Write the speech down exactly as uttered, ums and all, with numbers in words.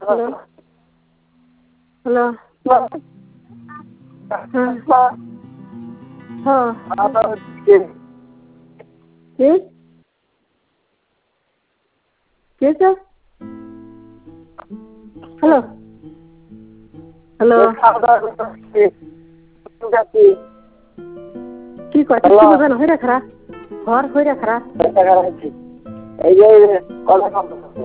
hello hello হ্যাঁ হ্যাঁ কি কে স্যার হ্যালো হ্যালো কি কয় কিছু বোঝানো হয়ে রাখা ঘর হয়ে রাখা এই যে